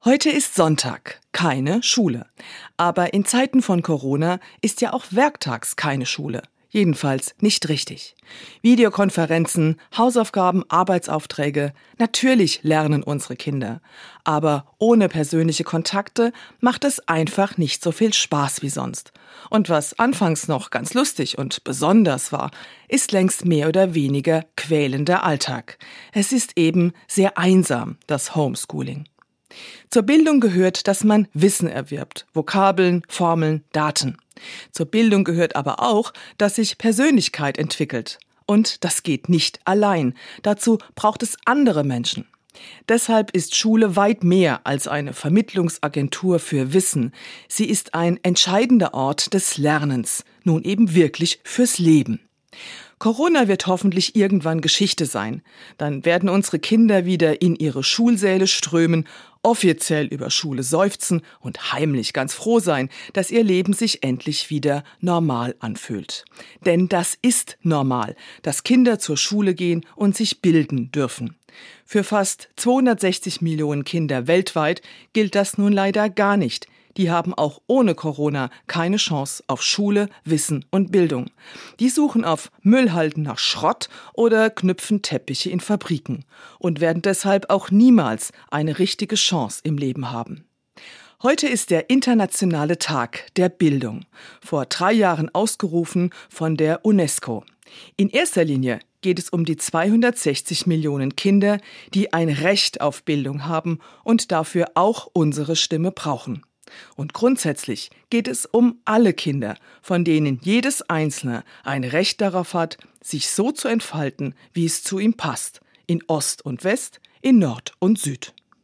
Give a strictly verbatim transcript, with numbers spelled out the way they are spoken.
Heute ist Sonntag, keine Schule. Aber in Zeiten von Corona ist ja auch werktags keine Schule. Jedenfalls nicht richtig. Videokonferenzen, Hausaufgaben, Arbeitsaufträge, natürlich lernen unsere Kinder. Aber ohne persönliche Kontakte macht es einfach nicht so viel Spaß wie sonst. Und was anfangs noch ganz lustig und besonders war, ist längst mehr oder weniger quälender Alltag. Es ist eben sehr einsam, das Homeschooling. Zur Bildung gehört, dass man Wissen erwirbt, Vokabeln, Formeln, Daten. Zur Bildung gehört aber auch, dass sich Persönlichkeit entwickelt. Und das geht nicht allein. Dazu braucht es andere Menschen. Deshalb ist Schule weit mehr als eine Vermittlungsagentur für Wissen. Sie ist ein entscheidender Ort des Lernens, nun eben wirklich fürs Leben. Corona wird hoffentlich irgendwann Geschichte sein. Dann werden unsere Kinder wieder in ihre Schulsäle strömen, offiziell über Schule seufzen und heimlich ganz froh sein, dass ihr Leben sich endlich wieder normal anfühlt. Denn das ist normal, dass Kinder zur Schule gehen und sich bilden dürfen. Für fast zweihundertsechzig Millionen Kinder weltweit gilt das nun leider gar nicht. Die haben auch ohne Corona keine Chance auf Schule, Wissen und Bildung. Die suchen auf Müllhalden nach Schrott oder knüpfen Teppiche in Fabriken und werden deshalb auch niemals eine richtige Chance im Leben haben. Heute ist der internationale Tag der Bildung, vor drei Jahren ausgerufen von der UNESCO. In erster Linie geht es um die zweihundertsechzig Millionen Kinder, die ein Recht auf Bildung haben und dafür auch unsere Stimme brauchen. Und grundsätzlich geht es um alle Kinder, von denen jedes Einzelne ein Recht darauf hat, sich so zu entfalten, wie es zu ihm passt, in Ost und West, in Nord und Süd.